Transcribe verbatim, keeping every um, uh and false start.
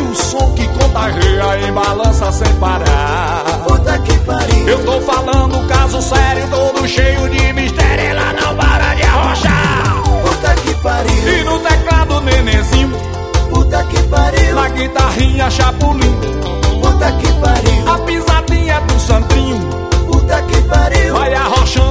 o som que contagia em balança sem parar. Puta que pariu. Eu tô falando caso sério, todo cheio de mistério, ela não para de arrochar. Puta que pariu. E no teclado nenenzinho, puta que pariu. na guitarrinha chapulim, puta que pariu. a pisadinha do santinho, puta que pariu. vai arrochando